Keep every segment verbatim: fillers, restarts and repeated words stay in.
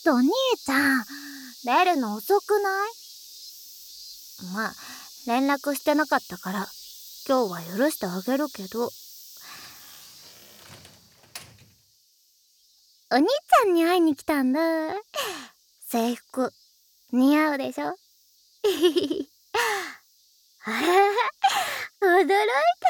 と兄ちゃん、出るの遅くない？まあ、連絡してなかったから、今日は許してあげるけど。お兄ちゃんに会いに来たんだ。制服、似合うでしょ？あら、驚いてる。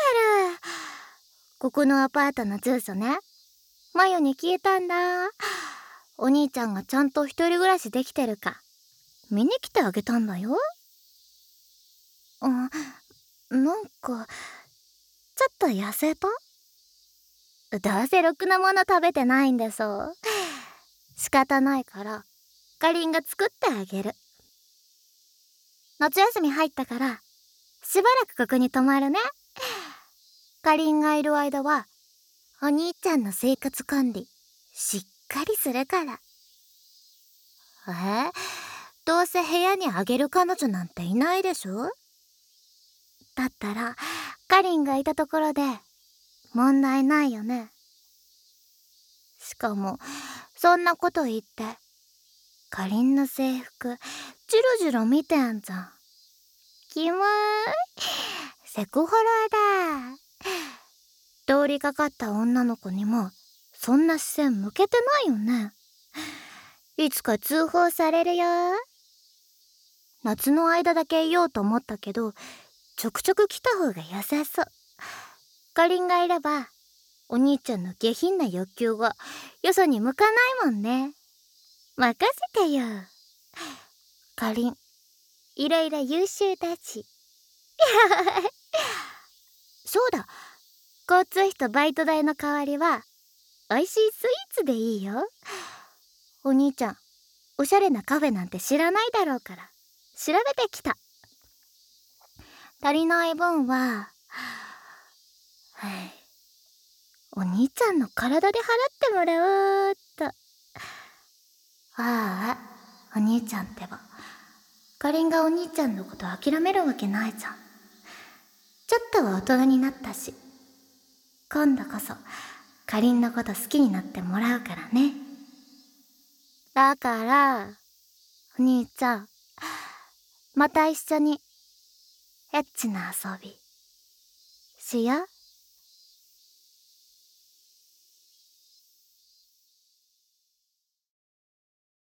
ここのアパートの住所ね、マヨに聞いたんだ。お兄ちゃんがちゃんと一人暮らしできてるか見に来てあげたんだよ。あ、なんかちょっと痩せた？どうせろくなもの食べてないんでしょ。仕方ないからかりんが作ってあげる。夏休み入ったからしばらくここに泊まるね。かりんがいる間はお兄ちゃんの生活管理しっかりするから。えー、どうせ部屋にあげる彼女なんていないでしょ。だったらかりんがいたところで問題ないよね。しかもそんなこと言ってかりんの制服ジロジロ見てんじゃん。キモーい、セクハラだ。通りかかった女の子にもそんな視線向けてないよね。いつか通報されるよ。夏の間だけいようと思ったけどちょくちょく来た方が良さそう。かりんがいればお兄ちゃんの下品な欲求がよそに向かないもんね。任せてよ。かりんいろいろ優秀だし。そうだ、交通費とバイト代の代わりは美味しいスイーツでいいよ。お兄ちゃんおしゃれなカフェなんて知らないだろうから調べてきた。足りない分は、はい、お兄ちゃんの体で払ってもらおうっと。ああ、お兄ちゃんってばかりんがお兄ちゃんのこと諦めるわけないじゃん。ちょっとは大人になったし今度こそかりんのこと好きになってもらうからね。だからお兄ちゃんまた一緒にエッチな遊びしよう。